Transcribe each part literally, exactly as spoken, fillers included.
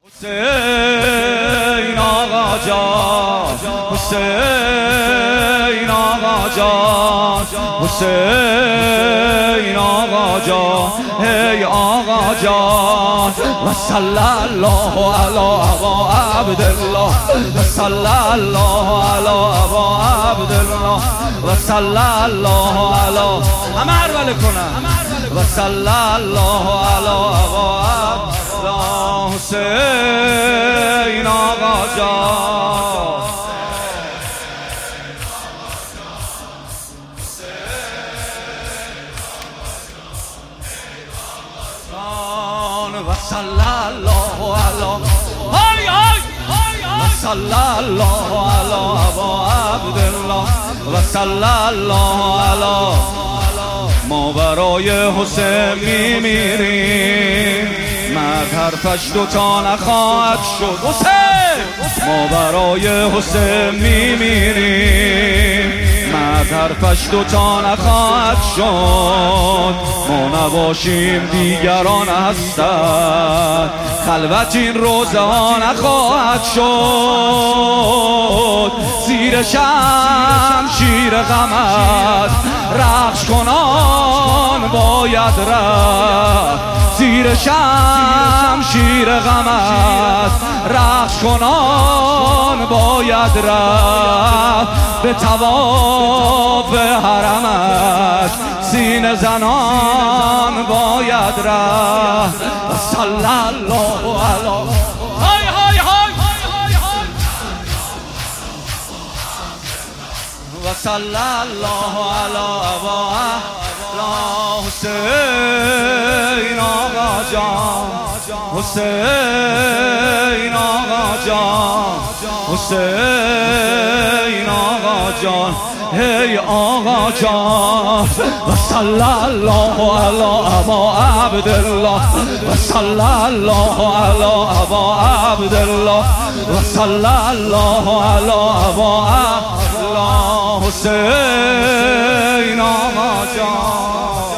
حسین آقا جان، حسین آقا جان، حسین آقا جان، هی آقا جان. و صلی الله علی ابا عبدالله، و صلی الله علی ابا عبدالله، و صلی الله علی همه عربله کنن، و صلی الله علی ابا عبدالله. حسین آقا جان، و صلی الله علی های های و صلی الله علی ابا عبدالله، و صلی الله علی. ما برای حسین میمیریم، مرد حرفش دوتا نخواهد شد. حسین ما برای حسین میمیریم، مرد حرفش دوتا نخواهد شد. ما نباشیم دیگران هستند، خلوت این روزه ها نخواهد شد. زیر شمشیر غمت رقص کنان باید رفت، زیر شمشیر غمت رقص کنان باید رفت. به طواف حرمت سینه زنان باید رفت. صلی الله علی های های های و صلی الله علی ابا حسین آقا جان، حسین آقا جان، حسین آقا جان، هی آقا جان. و صلی الله علی ابا عبدالله، و صلی الله علی ابا عبدالله، و صلی الله علی ابا عبدالله. حسین آقا جان،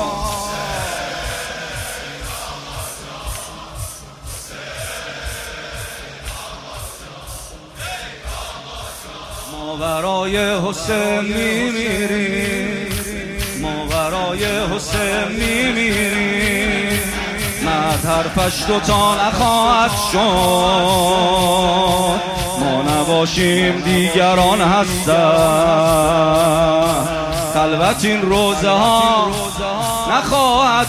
ما برای حسین میمیریم، ما برای حسین میمیریم، مرد حرفش دوتا نخواهد شد. ما نباشیم دیگران هستند، خلوت این روزه ها نخواهد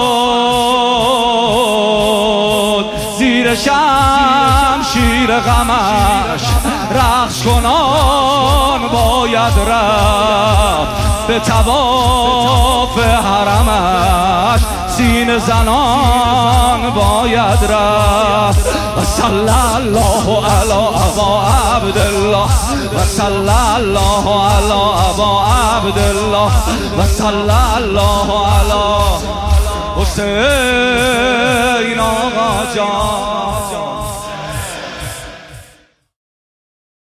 شد. زیر شمشیر غمش رقص کنان باید رفت، به طواف حرمش سینه زنان باید رفت. و صلی الله علی ابا عبدالله، و صلی الله علی ابا عبدالله، و صلی الله علی حسین آقا جان.